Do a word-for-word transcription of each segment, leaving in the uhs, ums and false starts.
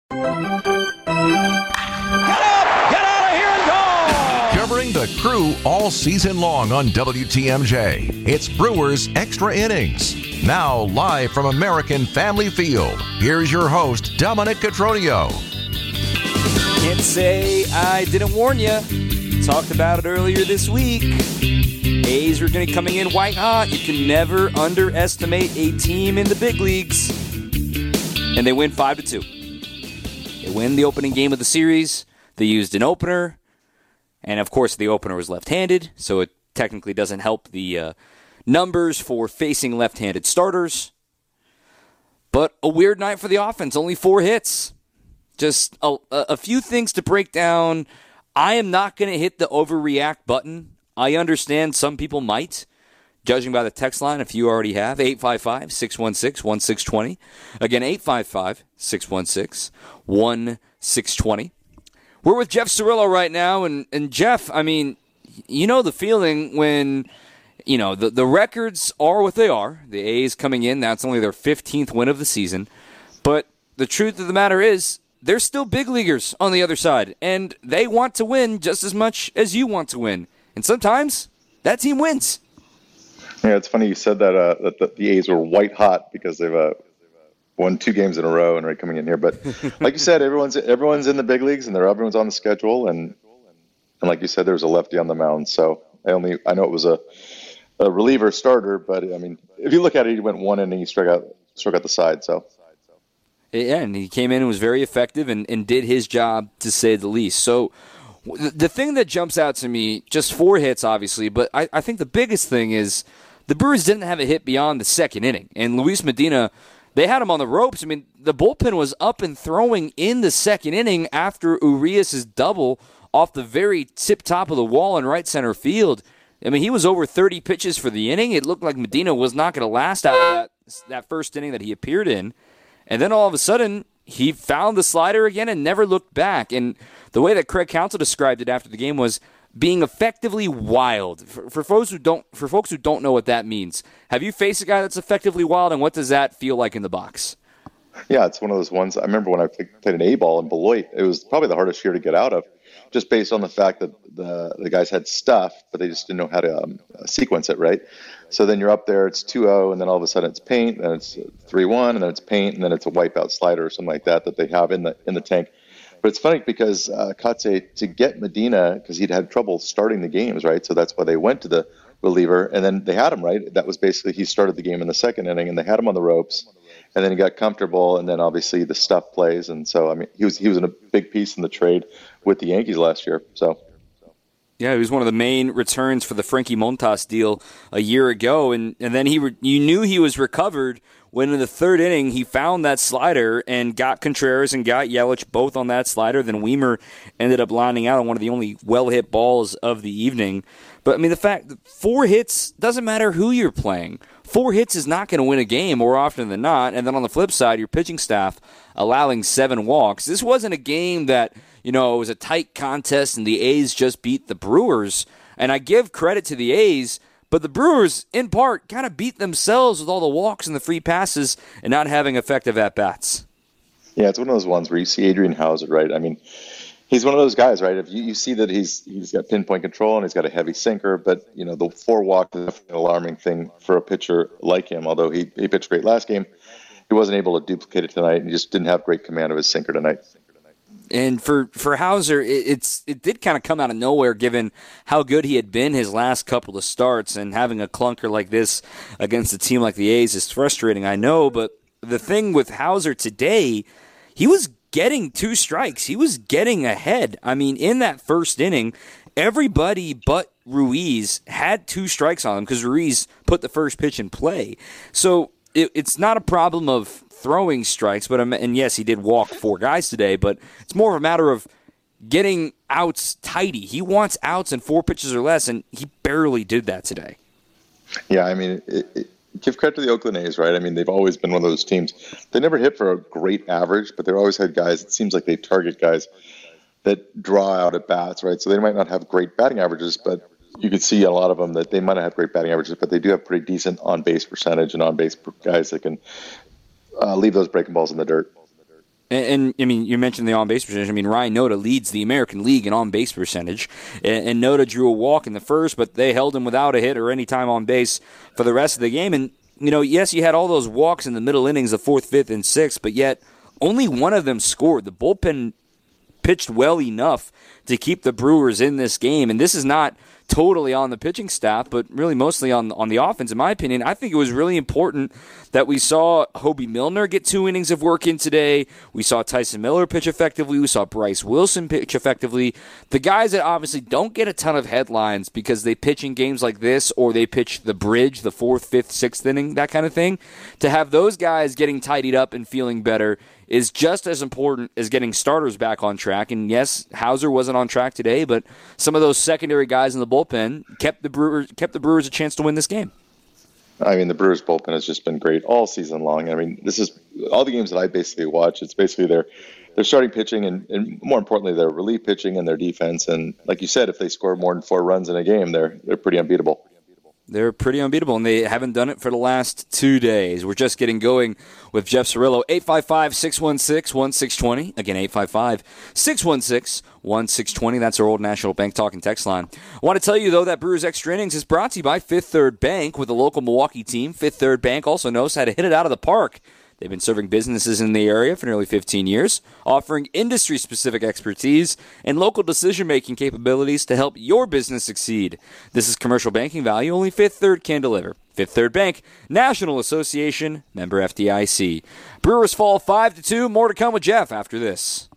Covering the Crew all season long on W T M J, it's Brewers Extra Innings. Now live from American Family Field, here's your host, Dominic Cotroneo. Can't say I didn't warn you. Talked about it earlier this week. A's are going to be coming in white hot. You can never underestimate a team in the big leagues. And they win five to two. They win the opening game of the series. They used an opener. And, of course, the opener was left-handed, so it technically doesn't help the uh, numbers for facing left-handed starters. But a weird night for the offense. Only four hits. Just a, a few things to break down. I am not going to hit the overreact button. I understand some people might, judging by the text line, if you already have, eight five five, six one six, one six two zero. Again, eight five five, six one six, one six two zero. We're with Jeff Cirillo right now, and, and Jeff, I mean, you know the feeling when, you know, the, the records are what they are. The A's coming in, that's only their fifteenth win of the season. But the truth of the matter is, they're still big leaguers on the other side, and they want to win just as much as you want to win. And sometimes that team wins. Yeah, it's funny you said that, uh, that the, the A's were white hot because they've uh, won two games in a row and are coming in here. But like you said, everyone's everyone's in the big leagues and they're everyone's on the schedule. And and like you said, there was a lefty on the mound. So I only I know it was a, a reliever starter, but I mean, if you look at it, he went one inning, he struck out struck out the side. So yeah, and he came in and was very effective and, and did his job, to say the least. So the thing that jumps out to me, just four hits, obviously, but I, I think the biggest thing is the Brewers didn't have a hit beyond the second inning. And Luis Medina, they had him on the ropes. I mean, the bullpen was up and throwing in the second inning after Urias' double off the very tip top of the wall in right center field. I mean, he was over thirty pitches for the inning. It looked like Medina was not going to last out of that, that first inning that he appeared in. And then all of a sudden, he found the slider again and never looked back. And the way that Craig Counsell described it after the game was being effectively wild. For, for folks who don't, for folks who don't know what that means, have you faced a guy that's effectively wild, and what does that feel like in the box? Yeah, it's one of those ones. I remember when I played an A-ball in Beloit, it was probably the hardest year to get out of, just based on the fact that the the guys had stuff, but they just didn't know how to um, sequence it right. So then you're up there, it's two oh, and then all of a sudden it's paint, and it's three one, and then it's paint, and then it's a wipeout slider or something like that that they have in the in the tank. But it's funny because uh, Katse, to get Medina, because he'd had trouble starting the games, right? So that's why they went to the reliever, and then they had him, right? That was basically, he started the game in the second inning, and they had him on the ropes, and then he got comfortable, and then obviously the stuff plays. And so, I mean, he was he was in a big piece in the trade with the Yankees last year, so... Yeah, he was one of the main returns for the Frankie Montas deal a year ago, and, and then he re- you knew he was recovered when in the third inning he found that slider and got Contreras and got Yelich both on that slider. Then Weimer ended up lining out on one of the only well-hit balls of the evening. But, I mean, the fact that four hits, doesn't matter who you're playing. Four hits is not going to win a game more often than not. And then on the flip side, your pitching staff allowing seven walks. This wasn't a game that, you know, it was a tight contest and the A's just beat the Brewers. And I give credit to the A's, but the Brewers, in part, kind of beat themselves with all the walks and the free passes and not having effective at-bats. Yeah, it's one of those ones where you see Adrian Houser, right? I mean, he's one of those guys, right? If you, you see that he's he's got pinpoint control and he's got a heavy sinker, but, you know, the four walk is an alarming thing for a pitcher like him. Although he, he pitched great last game, he wasn't able to duplicate it tonight, and he just didn't have great command of his sinker tonight. And for, for Houser, it, it's it did kind of come out of nowhere given how good he had been his last couple of starts, and having a clunker like this against a team like the A's is frustrating, I know. But the thing with Houser today, he was getting two strikes. He was getting ahead. I mean, in that first inning, everybody but Ruiz had two strikes on him because Ruiz put the first pitch in play. So it, it's not a problem of throwing strikes, but and yes, he did walk four guys today, but it's more of a matter of getting outs tidy. He wants outs in four pitches or less, and he barely did that today. Yeah, I mean, it, it, give credit to the Oakland A's, right? I mean, they've always been one of those teams. They never hit for a great average, but they've always had guys, it seems like they target guys that draw out at bats, right? So they might not have great batting averages, but you could see a lot of them that they might not have great batting averages, but they do have pretty decent on-base percentage and on-base guys that can uh, leave those breaking balls in the dirt. And, and I mean, you mentioned the on-base percentage. I mean, Ryan Noda leads the American League in on-base percentage, and, and Noda drew a walk in the first, but they held him without a hit or any time on base for the rest of the game. And you know, yes, you had all those walks in the middle innings, the fourth, fifth, and sixth, but yet only one of them scored. The bullpen pitched well enough to keep the Brewers in this game, and this is not totally on the pitching staff, but really mostly on on the offense, in my opinion. I think it was really important that we saw Hobie Milner get two innings of work in today. We saw Tyson Miller pitch effectively. We saw Bryce Wilson pitch effectively. The guys that obviously don't get a ton of headlines because they pitch in games like this or they pitch the bridge, the fourth, fifth, sixth inning, that kind of thing, to have those guys getting tidied up and feeling better is just as important as getting starters back on track. And yes, Hauser wasn't on track today, but some of those secondary guys in the bullpen kept the Brewers kept the Brewers a chance to win this game. I mean, the Brewers bullpen has just been great all season long. I mean, this is all the games that I basically watch. It's basically their their starting pitching and, and more importantly, their relief pitching and their defense. And like you said, if they score more than four runs in a game, they're they're pretty unbeatable. They're pretty unbeatable, and they haven't done it for the last two days. We're just getting going with Jeff Cirillo. eight five five, six one six, one six two zero. Again, eight five five, six one six, one six two zero. That's our Old National Bank talking text line. I want to tell you, though, that Brewers Extra Innings is brought to you by Fifth Third Bank with a local Milwaukee team. Fifth Third Bank also knows how to hit it out of the park. They've been serving businesses in the area for nearly fifteen years, offering industry-specific expertise and local decision-making capabilities to help your business succeed. This is commercial banking value only Fifth Third can deliver. Fifth Third Bank, National Association, member F D I C. Brewers fall five to two. More to come with Jeff after this.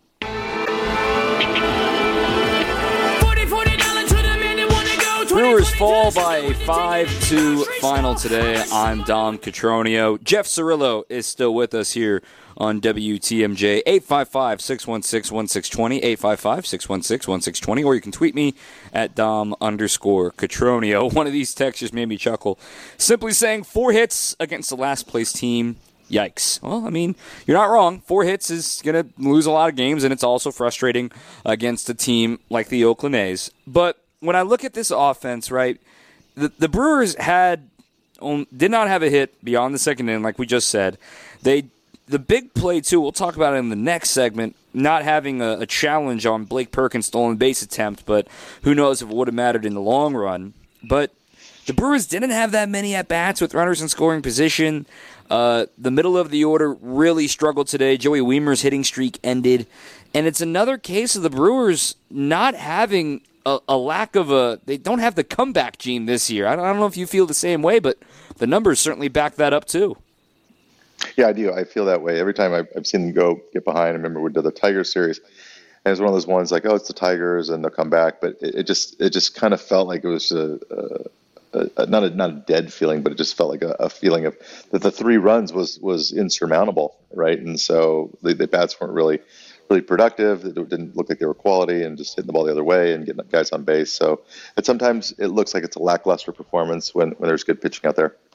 Brewers fall by a five two final today. I'm Dom Catronio. Jeff Cirillo is still with us here on W T M J. eight five five, six one six, one six two zero, eight five five, six one six, one six two zero, or you can tweet me at Dom underscore Catronio. One of these texts just made me chuckle. Simply saying, four hits against the last place team. Yikes. Well, I mean, you're not wrong. Four hits is going to lose a lot of games, and it's also frustrating against a team like the Oakland A's. But when I look at this offense, right, the, the Brewers had um, did not have a hit beyond the second inning, like we just said. They the big play, too, we'll talk about it in the next segment, not having a, a challenge on Blake Perkins' stolen base attempt, but who knows if it would have mattered in the long run. But the Brewers didn't have that many at-bats with runners in scoring position. Uh, the middle of the order really struggled today. Joey Wiemer's hitting streak ended. And it's another case of the Brewers not having a, a lack of a... They don't have the comeback gene this year. I don't, I don't know if you feel the same way, but the numbers certainly back that up too. Yeah, I do. I feel that way. Every time I've, I've seen them go get behind, I remember we did the Tigers series, and it's one of those ones like, oh, it's the Tigers, and they'll come back. But it, it just it just kind of felt like it was a, a, a, not a not a dead feeling, but it just felt like a, a feeling of that the three runs was was insurmountable, right? And so the, the bats weren't really really productive. It didn't look like they were quality, and just hitting the ball the other way and getting guys on base. So it sometimes it looks like it's a lackluster performance when, when there's good pitching out there.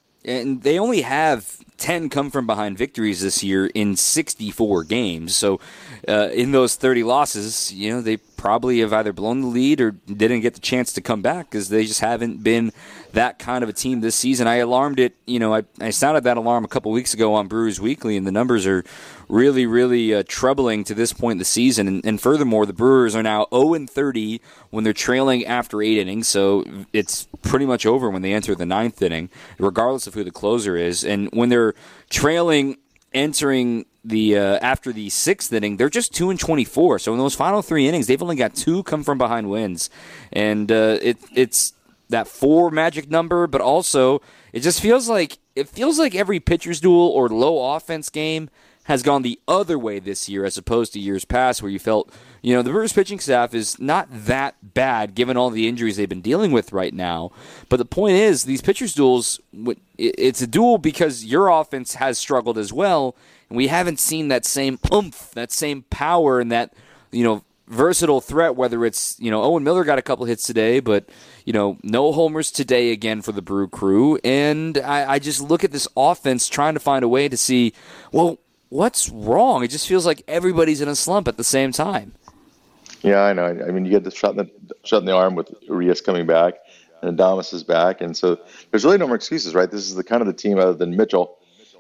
And they only have ten come-from-behind victories this year in sixty-four games. So uh, in those thirty losses, you know, they probably have either blown the lead or didn't get the chance to come back because they just haven't been that kind of a team this season. I alarmed it, you know, I, I sounded that alarm a couple weeks ago on Brewers Weekly, and the numbers are really, really uh, troubling to this point in the season. And, and furthermore, the Brewers are now oh and thirty when they're trailing after eight innings, so it's pretty much over when they enter the ninth inning, regardless of who the closer is. And when they're trailing entering the uh, after the sixth inning, they're just two and twenty-four. So in those final three innings, they've only got two come from behind wins, and uh, it it's that four magic number. But also, it just feels like it feels like every pitcher's duel or low offense game has gone the other way this year as opposed to years past, where you felt, you know, the Brewers pitching staff is not that bad given all the injuries they've been dealing with right now. But the point is, these pitchers' duels, it's a duel because your offense has struggled as well, and we haven't seen that same oomph, that same power, and that, you know, versatile threat, whether it's, you know, Owen Miller got a couple hits today, but, you know, no homers today again for the Brew Crew. And I, I just look at this offense trying to find a way to see, well, what's wrong? It just feels like everybody's in a slump at the same time. Yeah, I know. I mean, you get the shot in the, shot in the arm with Urias coming back, and Adames is back, and so there's really no more excuses, right? This is the kind of the team other than Mitchell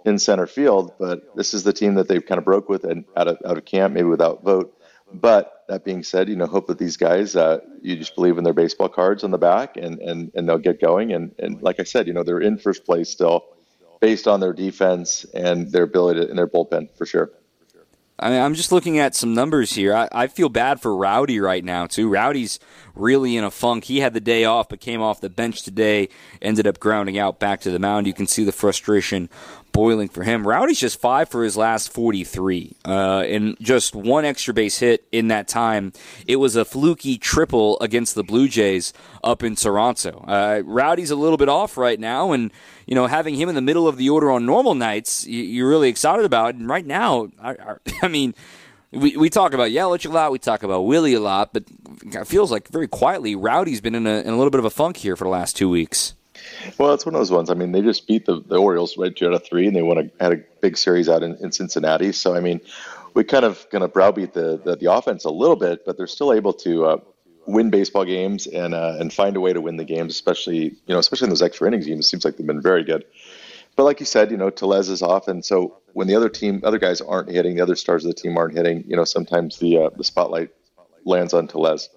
in center field. But this is the team that they've kind of broke with and out of out of camp, maybe without Vogt. But that being said, you know, hope that these guys, uh, you just believe in their baseball cards on the back, and, and, and they'll get going. And, and like I said, you know, they're in first place still, based on their defense and their ability to, in their bullpen for sure. I mean, I'm just looking at some numbers here. I, I feel bad for Rowdy right now, too. Rowdy's really in a funk. He had the day off, but came off the bench today, ended up grounding out back to the mound. You can see the frustration boiling for him. Rowdy's just five for his last forty-three, uh, and just one extra base hit in that time. It was a fluky triple against the Blue Jays up in Toronto. Uh, Rowdy's a little bit off right now, and you know, having him in the middle of the order on normal nights, you're really excited about. And right now, I, I mean, we we talk about Yelich a lot, we talk about Willie a lot, but it feels like very quietly, Rowdy's been in a, in a little bit of a funk here for the last two weeks. Well, it's one of those ones. I mean, they just beat the, the Orioles, right, two out of three, and they won a, had a big series out in, in Cincinnati. So, I mean, we kind of going to browbeat the, the the offense a little bit, but they're still able to uh, win baseball games and uh, and find a way to win the games, especially you know, especially in those extra innings games. It seems like they've been very good. But like you said, you know, Tellez is off, and so when the other team, other guys aren't hitting, the other stars of the team aren't hitting, you know, sometimes the uh, the spotlight lands on Tellez.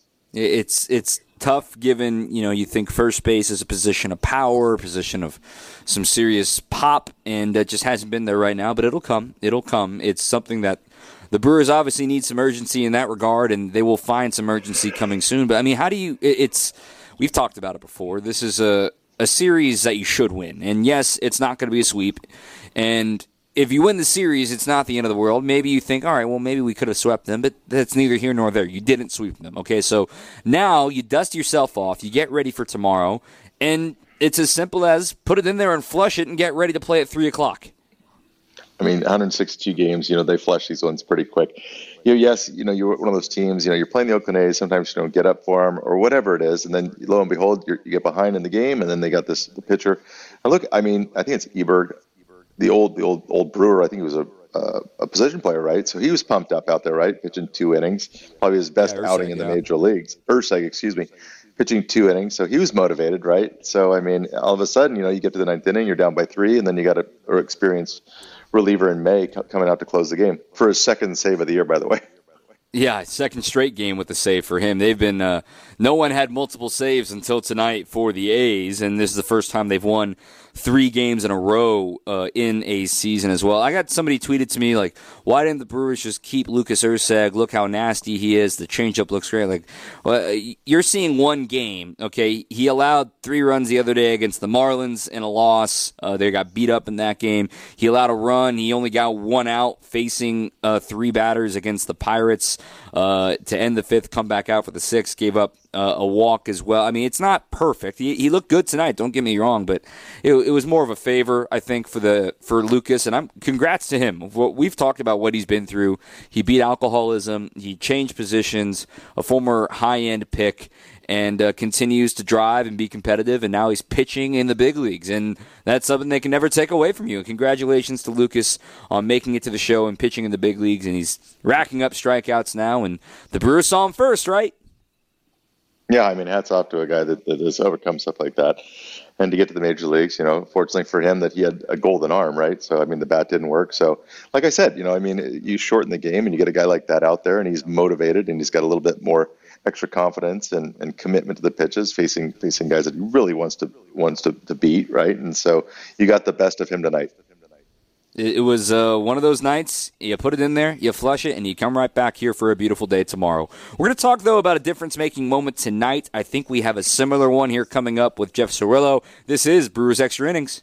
It's it's tough given, you know, you think first base is a position of power, a position of some serious pop, and it just hasn't been there right now, but it'll come. It'll come. It's something that the Brewers obviously need some urgency in that regard, and they will find some urgency coming soon. But, I mean, how do you – it's – we've talked about it before. This is a, a series that you should win. And, yes, it's not going to be a sweep. And if you win the series, it's not the end of the world. Maybe you think, all right, well, maybe we could have swept them, but that's neither here nor there. You didn't sweep them, okay? So now you dust yourself off, you get ready for tomorrow, and it's as simple as put it in there and flush it and get ready to play at three o'clock. I mean, one hundred sixty-two games, you know, they flush these ones pretty quick. You know, yes, you know, you're one of those teams, you know, you're playing the Oakland A's, sometimes you don't get up for them or whatever it is, and then lo and behold, you're, you get behind in the game, and then they got this the pitcher. And look, I mean, I think it's Eberg, the old the old old Brewer. I think he was a uh, a position player, right? So he was pumped up out there, right, pitching two innings, probably his best yeah, outing Urseg, in the yeah. major leagues. Urseg, excuse me, pitching two innings, so he was motivated, right? So I mean, all of a sudden, you know, you get to the ninth inning, you're down by three, and then you got a or experienced reliever in May coming out to close the game for his second save of the year, by the way. Yeah, second straight game with the save for him. They've been uh, no one had multiple saves until tonight for the A's, and this is the first time they've won three games in a row uh, in a season as well. I got somebody tweeted to me like, "Why didn't the Brewers just keep Lucas Urseg? Look how nasty he is. The changeup looks great." Like, well, you're seeing one game. Okay, he allowed three runs the other day against the Marlins in a loss. Uh, they got beat up in that game. He allowed a run. He only got one out facing uh, three batters against the Pirates uh, to end the fifth. Come back out for the sixth. Gave up uh, a walk as well. I mean, it's not perfect. He, he looked good tonight. Don't get me wrong, but it, it was more of a favor, I think, for the for Lucas. And I'm congrats to him. We've talked about what he's been through. He beat alcoholism. He changed positions. A former high-end pick. And uh, continues to drive and be competitive, and now he's pitching in the big leagues, and that's something they can never take away from you. And congratulations to Lucas on making it to the show and pitching in the big leagues, and he's racking up strikeouts now, and the Brewers saw him first, right? Yeah, I mean, hats off to a guy that, that has overcome stuff like that. And to get to the major leagues, you know, fortunately for him that he had a golden arm, right? So, I mean, the bat didn't work. So, like I said, you know, I mean, you shorten the game and you get a guy like that out there and he's motivated and he's got a little bit more extra confidence and, and commitment to the pitches, facing facing guys that he really wants to wants to, to beat, right? And so you got the best of him tonight. It was uh, one of those nights, you put it in there, you flush it, and you come right back here for a beautiful day tomorrow. We're going to talk, though, about a difference-making moment tonight. I think we have a similar one here coming up with Jeff Cirillo. This is Brewers Extra Innings.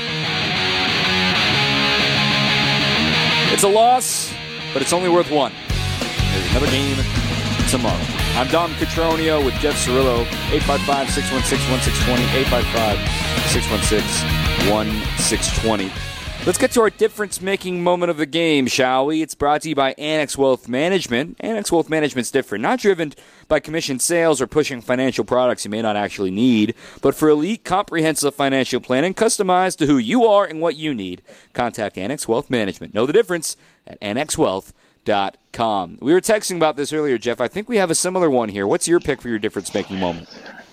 It's a loss, but it's only worth one. There's another game tomorrow. I'm Dom Cotroneo with Jeff Cirillo, eight five five, six one six, one six two zero, eight five five, six one six, one six two zero. Let's get to our difference-making moment of the game, shall we? It's brought to you by Annex Wealth Management. Annex Wealth Management's different, not driven by commission sales or pushing financial products you may not actually need, but for elite, comprehensive financial planning customized to who you are and what you need. Contact Annex Wealth Management. Know the difference at annex wealth dot com. We were texting about this earlier, Jeff. I think we have a similar one here. What's your pick for your difference-making moment?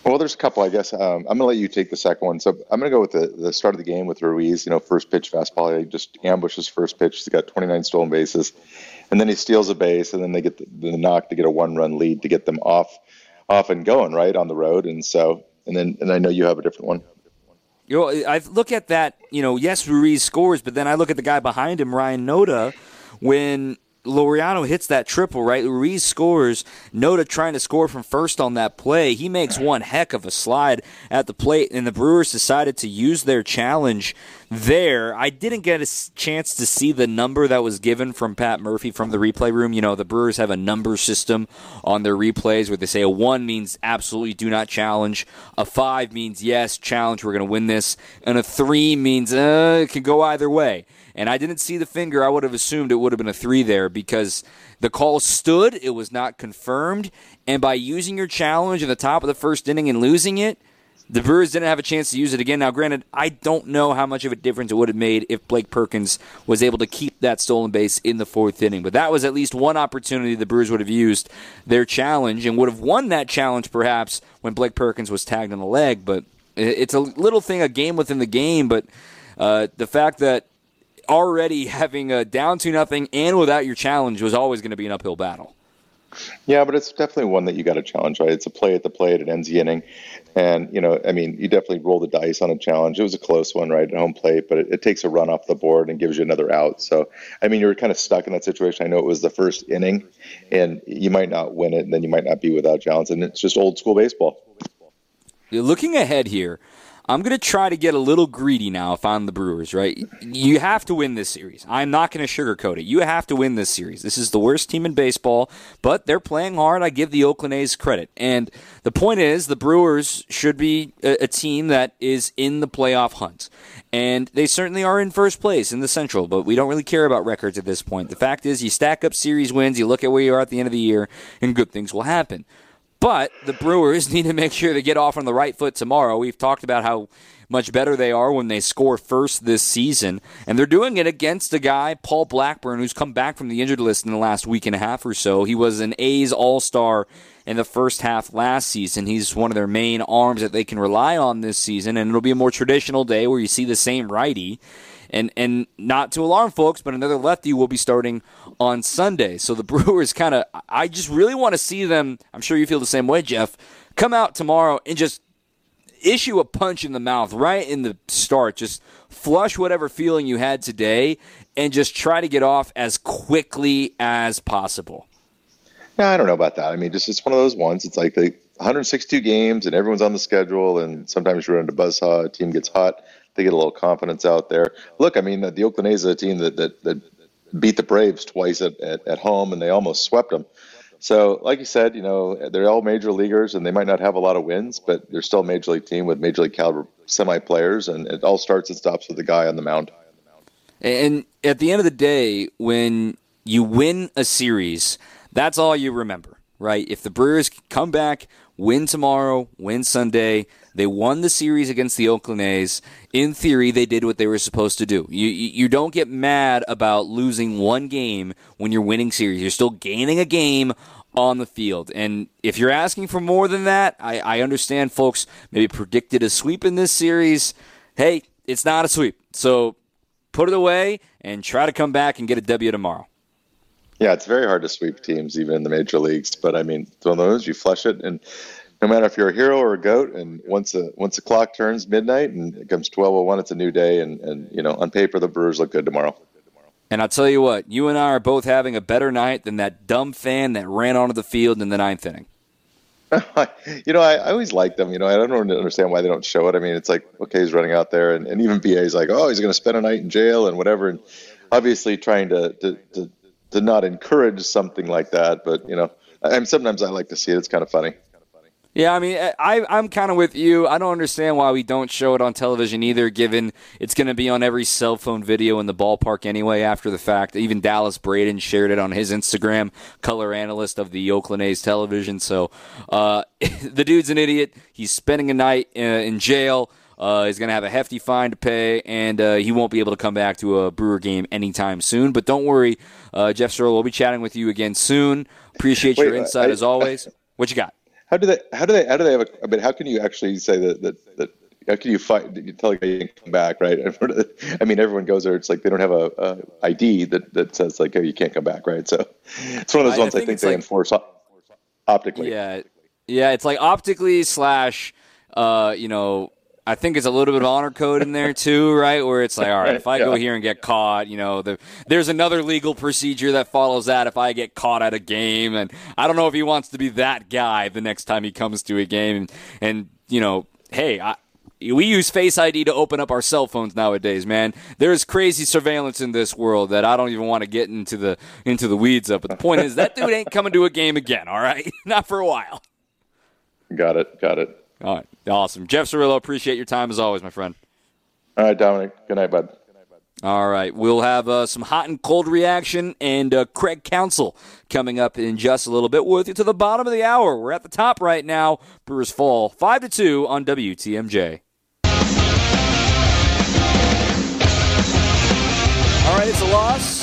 Well, there's a couple, I guess. Um, I'm going to let you take the second one. So I'm going to go with the, the start of the game with Ruiz. You know, first pitch fastball. He just ambushes first pitch. He's got twenty-nine stolen bases. And then he steals a base, and then they get the, the knock to get a one-run lead to get them off off and going, right, on the road. And so, and then, and I know you have a different one. You know, I look at that, you know, yes, Ruiz scores, but then I look at the guy behind him, Ryan Noda, when Laureano hits that triple, right? Ruiz scores. Noda trying to score from first on that play. He makes one heck of a slide at the plate, and the Brewers decided to use their challenge there. I didn't get a chance to see the number that was given from Pat Murphy from the replay room. You know, the Brewers have a number system on their replays where they say a one means absolutely do not challenge, a five means yes, challenge, we're going to win this, and a three means uh, it could go either way. And I didn't see the finger. I would have assumed it would have been a three there because the call stood. It was not confirmed. And by using your challenge in the top of the first inning and losing it, the Brewers didn't have a chance to use it again. Now, granted, I don't know how much of a difference it would have made if Blake Perkins was able to keep that stolen base in the fourth inning. But that was at least one opportunity the Brewers would have used their challenge and would have won that challenge perhaps when Blake Perkins was tagged on the leg. But it's a little thing, a game within the game. But uh, the fact that already having a down to nothing and without your challenge was always going to be an uphill battle. Yeah, but it's definitely one that you got to challenge, right? It's a play at the plate, it ends the inning. And, you know, I mean, you definitely roll the dice on a challenge. It was a close one, right, at home plate, but it, it takes a run off the board and gives you another out. So, I mean, you were kind of stuck in that situation. I know it was the first inning, and you might not win it, and then you might not be without challenge. And it's just old school baseball. You're looking ahead here. I'm going to try to get a little greedy now if I'm the Brewers, right? You have to win this series. I'm not going to sugarcoat it. You have to win this series. This is the worst team in baseball, but they're playing hard. I give the Oakland A's credit. And the point is, the Brewers should be a, a team that is in the playoff hunt. And they certainly are in first place in the Central, but we don't really care about records at this point. The fact is, you stack up series wins, you look at where you are at the end of the year, and good things will happen. But the Brewers need to make sure they get off on the right foot tomorrow. We've talked about how much better they are when they score first this season. And they're doing it against a guy, Paul Blackburn, who's come back from the injured list in the last week and a half or so. He was an A's All-Star in the first half last season. He's one of their main arms that they can rely on this season. And it'll be a more traditional day where you see the same righty. And and not to alarm folks, but another lefty will be starting on Sunday. So the Brewers kind of, I just really want to see them, I'm sure you feel the same way, Jeff, come out tomorrow and just issue a punch in the mouth right in the start. Just flush whatever feeling you had today and just try to get off as quickly as possible. Yeah, I don't know about that. I mean, just it's one of those ones. It's like the one hundred sixty-two games and everyone's on the schedule, and sometimes you run into buzzsaw, a team gets hot. They get a little confidence out there. Look, I mean, the Oakland A's are a team that, that, that beat the Braves twice at, at, at home, and they almost swept them. So, like you said, you know, they're all major leaguers, and they might not have a lot of wins, but they're still a major league team with major league caliber semi-players, and it all starts and stops with the guy on the mound. And at the end of the day, when you win a series, that's all you remember, right? If the Brewers come back, win tomorrow, win Sunday, they won the series against the Oakland A's. In theory, they did what they were supposed to do. You you don't get mad about losing one game when you're winning series. You're still gaining a game on the field. And if you're asking for more than that, I, I understand folks maybe predicted a sweep in this series. Hey, it's not a sweep. So put it away and try to come back and get a W tomorrow. Yeah, it's very hard to sweep teams, even in the major leagues. But, I mean, it's one of those, you flush it, and no matter if you're a hero or a goat, and once the once the clock turns midnight and it comes twelve oh one, it's a new day, and, and you know, on paper, the Brewers look good tomorrow. And I'll tell you what, you and I are both having a better night than that dumb fan that ran onto the field in the ninth inning. you know, I, I always like them. You know, I don't understand why they don't show it. I mean, it's like, okay, he's running out there, and, and even B A's like, oh, he's going to spend a night in jail and whatever, and obviously trying to to, to to not encourage something like that. But, you know, I, sometimes I like to see it. It's kind of funny. Yeah, I mean, I, I'm kind of with you. I don't understand why we don't show it on television either, given it's going to be on every cell phone video in the ballpark anyway after the fact. Even Dallas Braden shared it on his Instagram, color analyst of the Oakland A's television. So uh, the dude's an idiot. He's spending a night uh, in jail. Uh, he's going to have a hefty fine to pay, and uh, he won't be able to come back to a Brewer game anytime soon. But don't worry, uh, Jeff Sherrill, we'll be chatting with you again soon. Appreciate Wait, your insight I, as always. What you got? How do they? How do they? How do they have a? I mean, how can you actually say that that that? How can you fight? You tell a guy you can come back, right? I mean, everyone goes there. It's like they don't have a, a I D that, that says like, oh, you can't come back, right? So it's one of those I, ones I think, I think they like, enforce optically. Yeah, yeah, it's like optically slash, uh, you know. I think it's a little bit of honor code in there too, right? Where it's like, all right, if I yeah. go here and get caught, you know, the, there's another legal procedure that follows that if I get caught at a game. And I don't know if he wants to be that guy the next time he comes to a game. And, and you know, hey, I, we use Face I D to open up our cell phones nowadays, man. There's crazy surveillance in this world that I don't even want to get into the into the weeds of. But the point is, that dude ain't coming to a game again, all right? Not for a while. Got it, got it. All right, awesome. Jeff Cirillo, appreciate your time as always, my friend. All right, Dominic. Good night, bud. All right, we'll have uh, some hot and cold reaction and uh, Craig Counsell coming up in just a little bit with you to the bottom of the hour. We're at the top right now. Brewers fall five to two on W T M J. All right, it's a loss.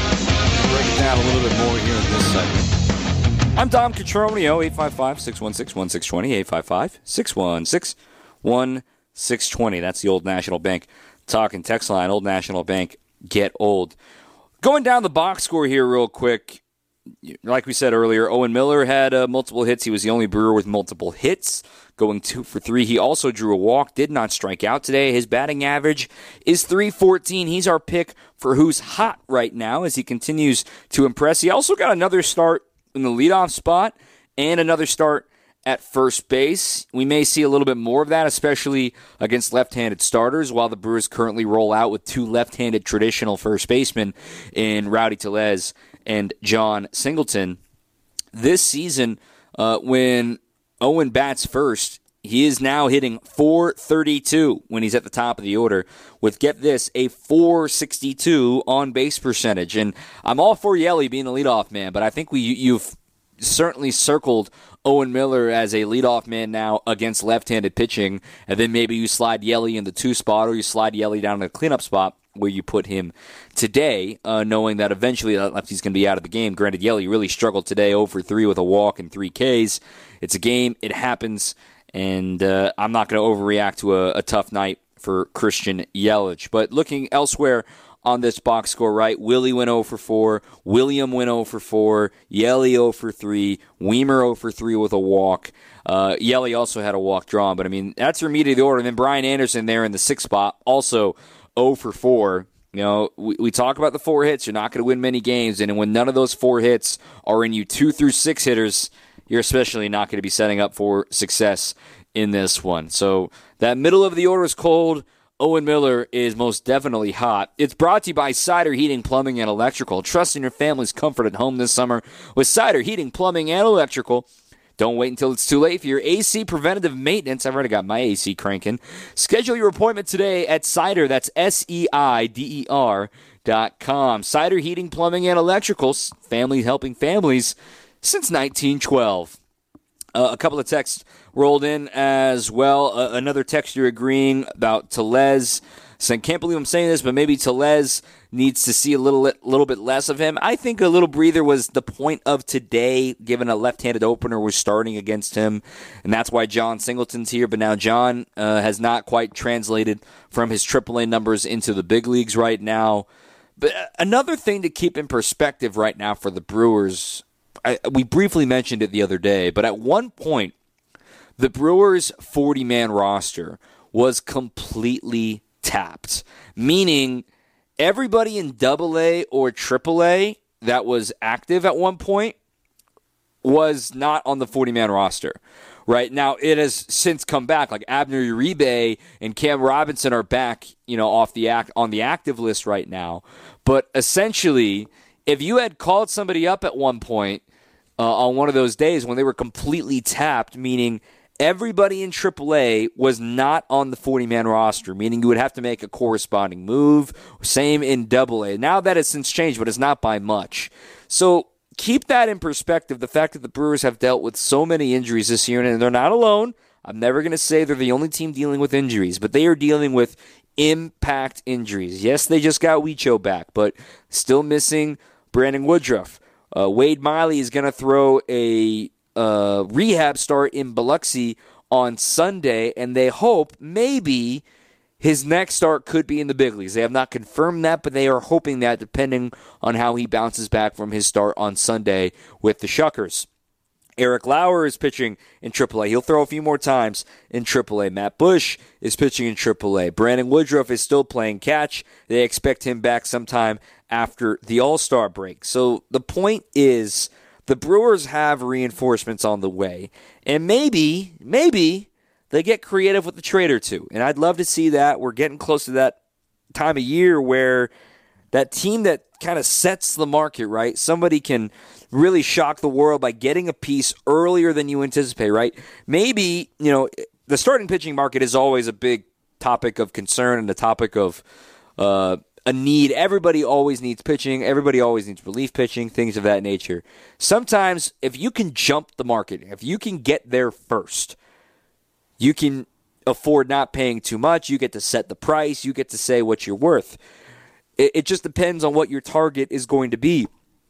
We'll break it down a little bit more here in this segment. I'm Dom Cotroneo, eight five five, six one six, one six two zero, eight five five, six one six, one six two zero. That's the Old National Bank talking text line. Old National Bank, get old. Going down the box score here real quick. Like we said earlier, Owen Miller had uh, multiple hits. He was the only Brewer with multiple hits, going two for three. He also drew a walk, did not strike out today. His batting average is three fourteen. He's our pick for who's hot right now as he continues to impress. He also got another start in the leadoff spot and another start at first base. We may see a little bit more of that, especially against left-handed starters, while the Brewers currently roll out with two left-handed traditional first basemen in Rowdy Tellez and John Singleton. This season, uh, when Owen bats first, he is now hitting four thirty-two when he's at the top of the order with, get this, a four sixty-two on-base percentage. And I'm all for Yelly being the leadoff man, but I think we you've certainly circled Owen Miller as a leadoff man now against left-handed pitching, and then maybe you slide Yelly in the two spot or you slide Yelly down in the cleanup spot where you put him today, uh, knowing that eventually that lefty's going to be out of the game. Granted, Yelly really struggled today, zero for three with a walk and three Ks. It's a game. It happens. And uh, I'm not going to overreact to a, a tough night for Christian Yelich. But looking elsewhere on this box score, right, Willie went zero for four, William went zero for four, Yelly zero for three, Weimer zero for three with a walk. Uh, Yelly also had a walk drawn, but I mean, that's your meat of the order. And then Brian Anderson there in the sixth spot, also zero for four. You know, we, we talk about the four hits. You're not going to win many games. And when none of those four hits are in you two through six hitters, you're especially not going to be setting up for success in this one. So that middle of the order is cold. Owen Miller is most definitely hot. It's brought to you by Cider Heating, Plumbing, and Electrical. Trust in your family's comfort at home this summer with Cider Heating, Plumbing, and Electrical. Don't wait until it's too late for your A C preventative maintenance. I've already got my A C cranking. Schedule your appointment today at Cider. That's S E I D E R dot com. Cider Heating, Plumbing, and Electrical. Family helping families since nineteen twelve. Uh, a couple of texts rolled in as well. Uh, another texter agreeing about Tellez. Saying, can't believe I'm saying this, but maybe Tellez needs to see a little little bit less of him. I think a little breather was the point of today, given a left-handed opener was starting against him, and that's why John Singleton's here. But now John uh, has not quite translated from his triple A numbers into the big leagues right now. But another thing to keep in perspective right now for the Brewers, I, we briefly mentioned it the other day, but at one point, the Brewers' forty-man roster was completely tapped, meaning everybody in double A or triple A that was active at one point was not on the forty-man roster. Right now, it has since come back. Like Abner Uribe and Cam Robinson are back, you know, off the act on the active list right now. But essentially, if you had called somebody up at one point uh, on one of those days when they were completely tapped, meaning everybody in triple A was not on the forty-man roster, meaning you would have to make a corresponding move. Same in double A. Now that has since changed, but it's not by much. So keep that in perspective, the fact that the Brewers have dealt with so many injuries this year, and they're not alone. I'm never going to say they're the only team dealing with injuries, but they are dealing with impact injuries. Yes, they just got Weicho back, but still missing Brandon Woodruff. Uh, Wade Miley is going to throw a uh, rehab start in Biloxi on Sunday, and they hope maybe his next start could be in the big leagues. They have not confirmed that, but they are hoping that depending on how he bounces back from his start on Sunday with the Shuckers. Eric Lauer is pitching in triple A. He'll throw a few more times in triple A. Matt Bush is pitching in triple A. Brandon Woodruff is still playing catch. They expect him back sometime after the All-Star break. So the point is the Brewers have reinforcements on the way. And maybe, maybe they get creative with the trade or two. And I'd love to see that. We're getting close to that time of year where that team that kind of sets the market, right? Somebody can really shock the world by getting a piece earlier than you anticipate, right? Maybe, you know, the starting pitching market is always a big topic of concern and a topic of uh, a need. Everybody always needs pitching. Everybody always needs relief pitching, things of that nature. Sometimes if you can jump the market, if you can get there first, you can afford not paying too much. You get to set the price. You get to say what you're worth. It, it just depends on what your target is going to be.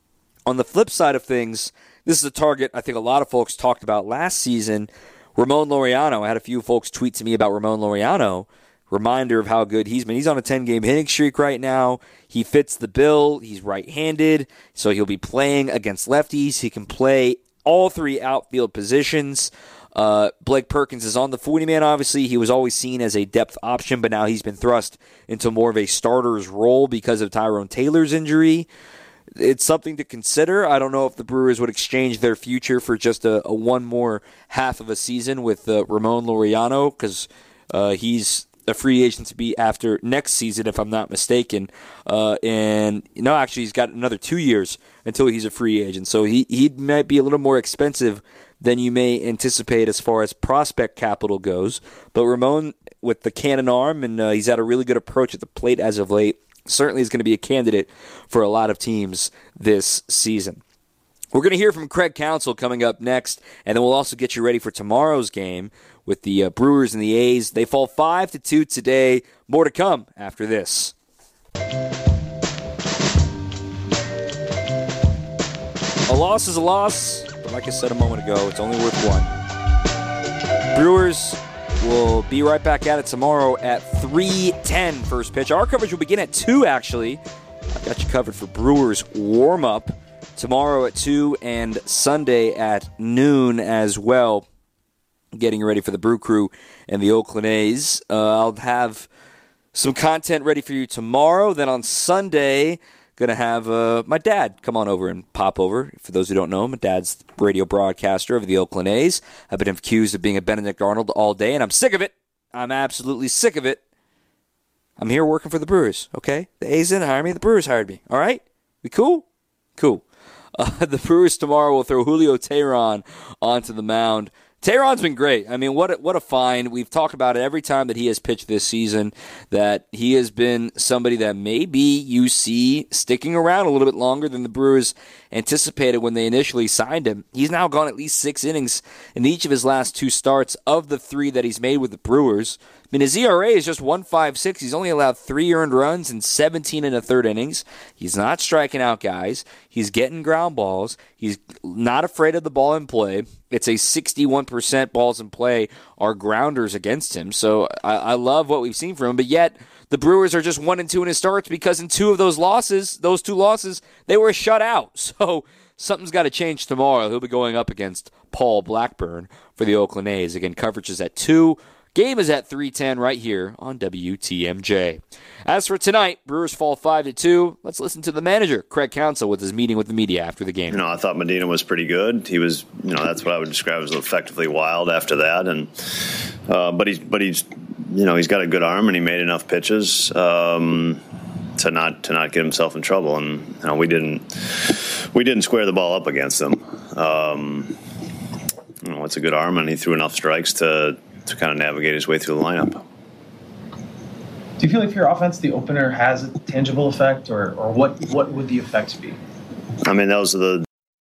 On the flip side of things, this is a target I think a lot of folks talked about last season. Ramon Laureano. I had a few folks tweet to me about Ramon Laureano. Reminder of how good he's been. He's on a ten-game hitting streak right now. He fits the bill. He's right-handed, so he'll be playing against lefties. He can play all three outfield positions. Uh, Blake Perkins is on the forty-man, obviously. He was always seen as a depth option, but now he's been thrust into more of a starter's role because of Tyrone Taylor's injury. It's something to consider. I don't know if the Brewers would exchange their future for just a, a one more half of a season with uh, Ramon Laureano, because uh, he's a free agent to be after next season, if I'm not mistaken. Uh, and no, actually, he's got another two years until he's a free agent. So he, he might be a little more expensive than you may anticipate as far as prospect capital goes. But Ramon, with the cannon arm, and uh, he's had a really good approach at the plate as of late, certainly is going to be a candidate for a lot of teams this season. We're going to hear from Craig Counsell coming up next, and then we'll also get you ready for tomorrow's game with the uh, Brewers and the A's. They fall five to two today. More to come after this. A loss is a loss, but like I said a moment ago, it's only worth one. Brewers will be right back at it tomorrow at three ten first pitch. Our coverage will begin at two, actually. I've got you covered for Brewers warm-up tomorrow at two and Sunday at noon as well. Getting ready for the Brew Crew and the Oakland A's. Uh, I'll have some content ready for you tomorrow. Then on Sunday, going to have uh, my dad come on over and pop over. For those who don't know, my dad's the radio broadcaster of the Oakland A's. I've been accused of being a Benedict Arnold all day, and I'm sick of it. I'm absolutely sick of it. I'm here working for the Brewers, okay? The A's didn't hire me. The Brewers hired me, all right? We cool? Cool. Uh, the Brewers tomorrow will throw Julio Teheran onto the mound. Teheran's been great. I mean, what a, what a find. We've talked about it every time that he has pitched this season, that he has been somebody that maybe you see sticking around a little bit longer than the Brewers anticipated when they initially signed him. He's now gone at least six innings in each of his last two starts of the three that he's made with the Brewers. I mean, his E R A is just one point five six. He's only allowed three earned runs in seventeen and a third innings. He's not striking out guys. He's getting ground balls. He's not afraid of the ball in play. It's a sixty-one percent balls in play are grounders against him. So I, I love what we've seen from him. But yet the Brewers are just one and two in his starts because in two of those losses, those two losses, they were shut out. So something's got to change tomorrow. He'll be going up against Paul Blackburn for the Oakland A's. Again, coverage is at two. Game is at three ten right here on W T M J. As for tonight, Brewers fall five to two. Let's listen to the manager, Craig Counsell, with his meeting with the media after the game. You know, I thought Medina was pretty good. He was, you know, that's what I would describe as effectively wild after that. And uh, but he's, but he's, you know, he's got a good arm and he made enough pitches um, to not to not get himself in trouble. And you know, we didn't we didn't square the ball up against him. Um, you know, it's a good arm and he threw enough strikes to. to kind of navigate his way through the lineup. Do you feel like your offense, the opener, has a tangible effect, or, or what, what would the effects be? I mean, those are the,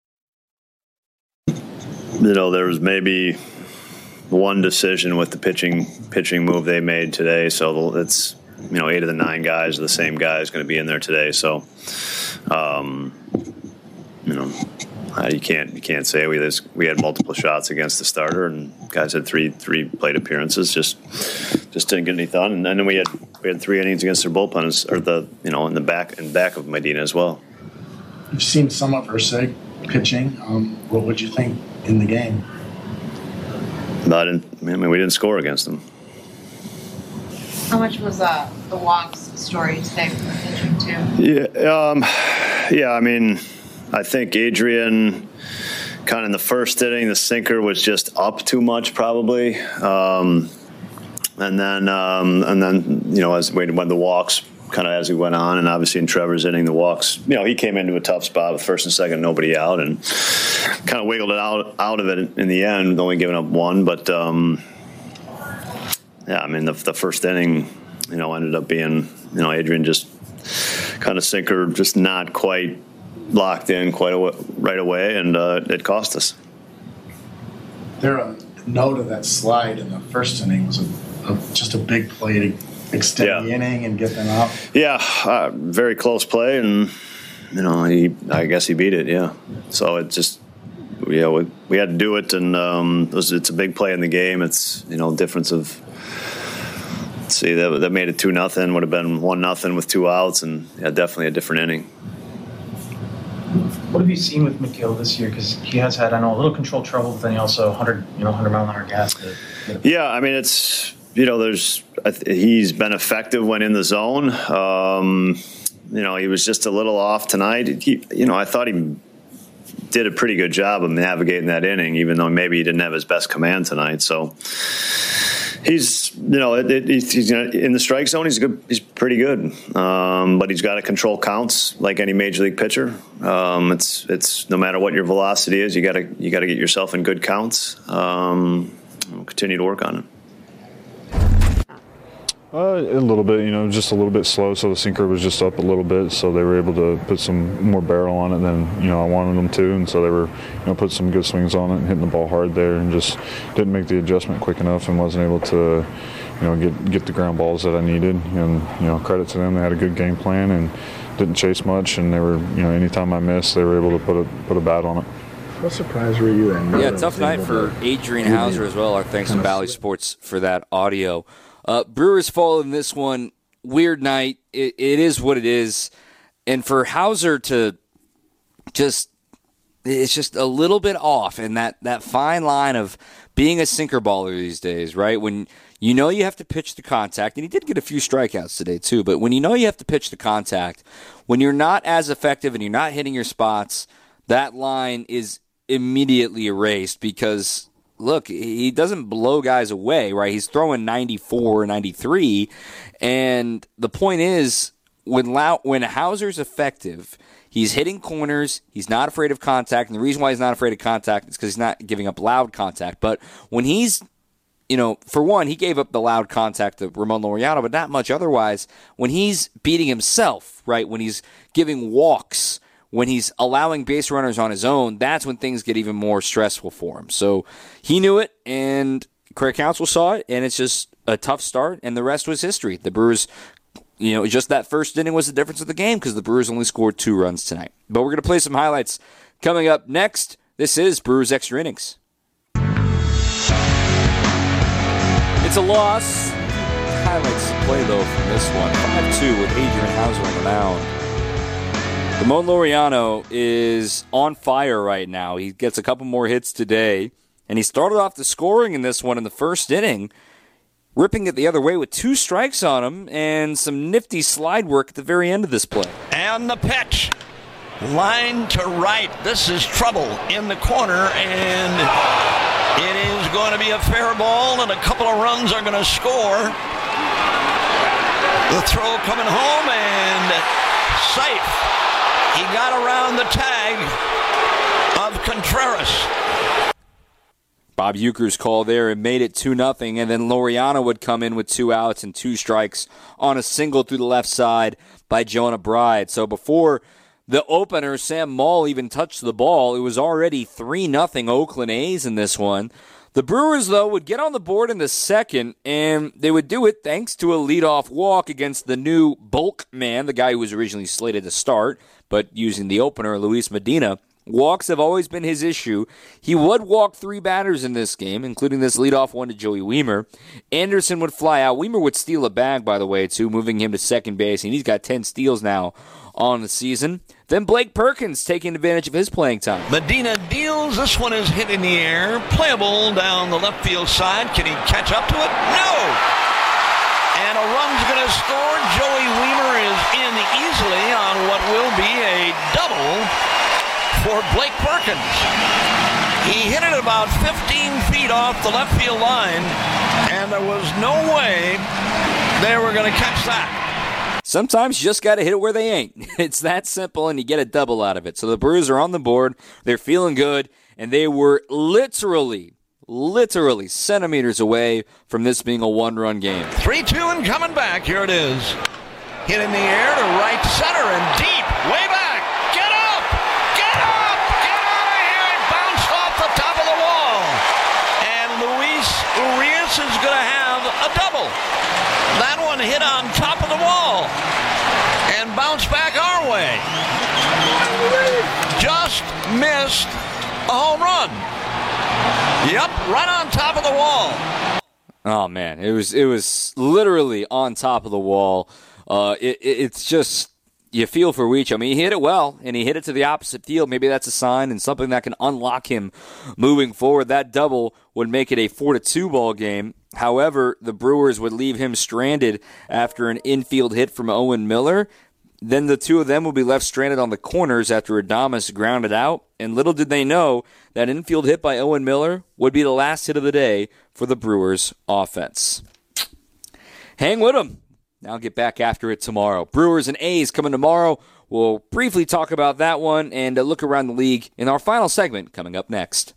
you know, there was maybe one decision with the pitching pitching move they made today, so it's, you know, eight of the nine guys are the same guy is going to be in there today, so, um, you know, uh, you can't you can't say we this, we had multiple shots against the starter, and guys had three three plate appearances, just just didn't get any done. And then we had we had three innings against their bullpens, or the you know in the back in back of Medina as well. You've seen some of Ursig pitching. Um, what would you think in the game? But I mean, we didn't score against them. How much was uh, the walks story today from the pitching too? Yeah, um, yeah. I mean, I think Adrian, kind of in the first inning, the sinker was just up too much, probably, um, and then um, and then you know as when the walks kind of as we went on, and obviously in Trevor's inning, the walks, you know, he came into a tough spot with first and second, nobody out, and kind of wiggled it out out of it in the end, only giving up one, but. Um, Yeah, I mean, the, the first inning, you know, ended up being, you know, Adrian just kind of sinker, just not quite locked in quite a, right away, and uh, it cost us. There, a note of that slide in the first inning was a, a, just a big play to extend yeah. the inning and get them out. Yeah, uh, very close play, and, you know, he, I guess he beat it, yeah. So it just, yeah, we, we had to do it, and um, it was, it's a big play in the game. It's, you know, difference of, see, that that made it two nothing. Would have been one nothing with two outs, and yeah, definitely a different inning. What have you seen with McGill this year? Because he has had, I know, a little control trouble, but then he also hundred, you know, hundred mile an hour gas. To, to yeah, I mean, it's you know, there's he's been effective when in the zone. Um, you know, he was just a little off tonight. He, you know, I thought he did a pretty good job of navigating that inning, even though maybe he didn't have his best command tonight. So. He's, you know, it, it, he's in the strike zone. He's good. He's pretty good, um, but he's got to control counts like any major league pitcher. Um, it's it's no matter what your velocity is, you got to you got to get yourself in good counts. Um, we'll continue to work on it. Uh, a little bit, you know, just a little bit slow. So the sinker was just up a little bit, so they were able to put some more barrel on it than you know I wanted them to, and so they were, you know, put some good swings on it and hitting the ball hard there, and just didn't make the adjustment quick enough and wasn't able to, you know, get get the ground balls that I needed. And you know, credit to them, they had a good game plan and didn't chase much, and they were, you know, anytime I missed, they were able to put a put a bat on it. What surprise were you in? Yeah, tough night for Adrian Hauser as well. Our thanks to Bally Sports for that audio. Uh, Brewers fall in this one. Weird night. It, it is what it is. And for Hauser to just, it's just a little bit off in that, that fine line of being a sinker baller these days, right? When you know you have to pitch the contact, and he did get a few strikeouts today too, but when you know you have to pitch the contact, when you're not as effective and you're not hitting your spots, that line is immediately erased because look, he doesn't blow guys away, right? He's throwing ninety-four, ninety-three, and the point is, when Lau- when Hauser's effective, he's hitting corners, he's not afraid of contact, and the reason why he's not afraid of contact is because he's not giving up loud contact. But when he's, you know, for one, he gave up the loud contact to Ramon Laureano, but not much otherwise. When he's beating himself, right, when he's giving walks, when he's allowing base runners on his own, that's when things get even more stressful for him. So he knew it, and Craig Counsell saw it, and it's just a tough start, and the rest was history. The Brewers, you know, just that first inning was the difference of the game because the Brewers only scored two runs tonight. But we're going to play some highlights coming up next. This is Brewers Extra Innings. It's a loss. Highlights to play, though, from this one. five two with Adrian Hauser on the mound. Ramon Laureano is on fire right now. He gets a couple more hits today, and he started off the scoring in this one in the first inning, ripping it the other way with two strikes on him and some nifty slide work at the very end of this play. And the pitch. Line to right. This is trouble in the corner, and it is going to be a fair ball, and a couple of runs are going to score. The throw coming home, and safe. He got around the tag of Contreras. Bob Uecker's call there and made it two nothing, and then Laureano would come in with two outs and two strikes on a single through the left side by Jonah Bride. So before the opener, Sam Moll even touched the ball, it was already three nothing Oakland A's in this one. The Brewers, though, would get on the board in the second, and they would do it thanks to a leadoff walk against the new bulk man, the guy who was originally slated to start, but using the opener, Luis Medina. Walks have always been his issue. He would walk three batters in this game, including this leadoff one to Joey Wiemer. Anderson would fly out. Wiemer would steal a bag, by the way, too, moving him to second base, and he's got ten steals now on the season. Then Blake Perkins taking advantage of his playing time. Medina deals. This one is hit in the air. Playable down the left field side. Can he catch up to it? No! And a run's going to score. Joey Wiemer is in easily on what will be a double for Blake Perkins. He hit it about fifteen feet off the left field line, and there was no way they were going to catch that. Sometimes you just got to hit it where they ain't. It's that simple, and you get a double out of it. So the Brewers are on the board. They're feeling good, and they were literally, literally centimeters away from this being a one-run game. three two and coming back. Here it is. Hit in the air to right center and deep. Way back. Get up! Get up! Get out of here! It bounced off the top of the wall. And Luis Urias is going to have a double. That one hit on top of the wall and bounced back our way. Just missed a home run. Yep, right on top of the wall. Oh man, it was it was literally on top of the wall. Uh, it, it, it's just you feel for Weech. I mean, he hit it well, and he hit it to the opposite field. Maybe that's a sign and something that can unlock him moving forward. That double would make it a four to two ball game. However, the Brewers would leave him stranded after an infield hit from Owen Miller. Then the two of them will be left stranded on the corners after Adames grounded out. And little did they know that infield hit by Owen Miller would be the last hit of the day for the Brewers offense. Hang with them. Now get back after it tomorrow. Brewers and A's coming tomorrow. We'll briefly talk about that one and look around the league in our final segment coming up next.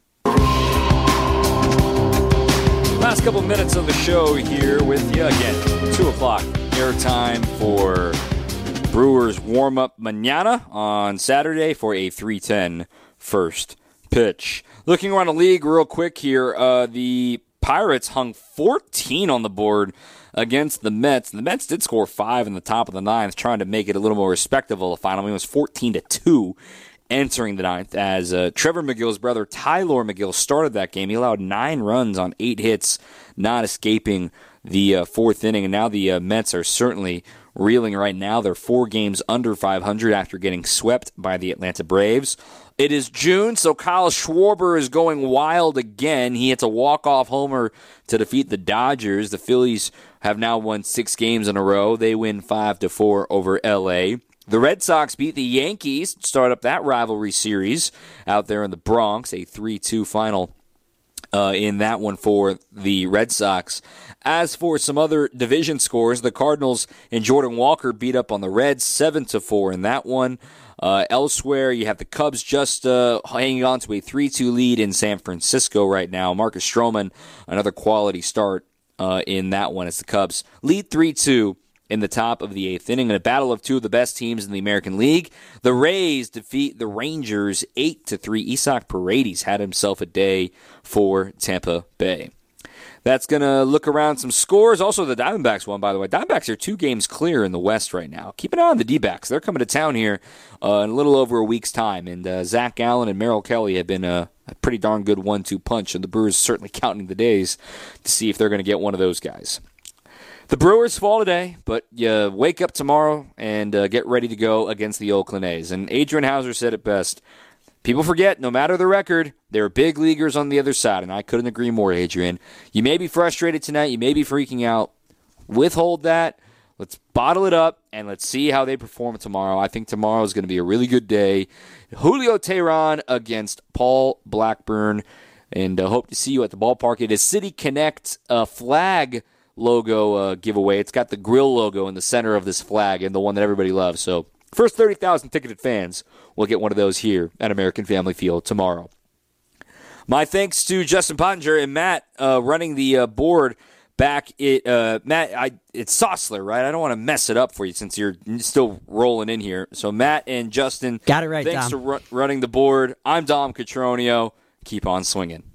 Last couple minutes of the show here with you again. two o'clock airtime for Brewers warm-up mañana on Saturday for a three ten first pitch. Looking around the league real quick here, uh, the Pirates hung fourteen on the board against the Mets. The Mets did score five in the top of the ninth, trying to make it a little more respectable. The final game was fourteen to two entering the ninth as uh, Trevor McGill's brother Tyler McGill started that game. He allowed nine runs on eight hits, not escaping the uh, fourth inning. And now the uh, Mets are certainly reeling right now. They're four games under five hundred after getting swept by the Atlanta Braves. It is June, so Kyle Schwarber is going wild again. He hits a walk-off homer to defeat the Dodgers. The Phillies have now won six games in a row. They win five to four over L A. The Red Sox beat the Yankees, start up that rivalry series out there in the Bronx, a three two final uh, in that one for the Red Sox. As for some other division scores, the Cardinals and Jordan Walker beat up on the Reds seven to four in that one. Uh, elsewhere, you have the Cubs just uh, hanging on to a three two lead in San Francisco right now. Marcus Stroman, another quality start uh, in that one as the Cubs lead three two in the top of the eighth inning in a battle of two of the best teams in the American League. The Rays defeat the Rangers eight to three. Isaac Paredes had himself a day for Tampa Bay. That's going to look around some scores. Also, the Diamondbacks won, by the way. Diamondbacks are two games clear in the West right now. Keep an eye on the D-backs. They're coming to town here uh, in a little over a week's time. And uh, Zach Allen and Merrill Kelly have been a, a pretty darn good one two punch. And the Brewers are certainly counting the days to see if they're going to get one of those guys. The Brewers fall today, but you wake up tomorrow and uh, get ready to go against the Oakland A's. And Adrian Hauser said it best. People forget, no matter the record, there are big leaguers on the other side, and I couldn't agree more, Adrian. You may be frustrated tonight. You may be freaking out. Withhold that. Let's bottle it up, and let's see how they perform tomorrow. I think tomorrow is going to be a really good day. Julio Teheran against Paul Blackburn, and uh, hope to see you at the ballpark. It is City Connect uh, flag logo uh, giveaway. It's got the grill logo in the center of this flag and the one that everybody loves. So first thirty thousand ticketed fans will get one of those here at American Family Field tomorrow. My thanks to Justin Pottinger and Matt uh, running the uh, board back. It uh, Matt, I, it's Sossler, right? I don't want to mess it up for you since you're still rolling in here. So Matt and Justin, got it right. Thanks Dom. for ru- running the board. I'm Dom Catronio. Keep on swinging.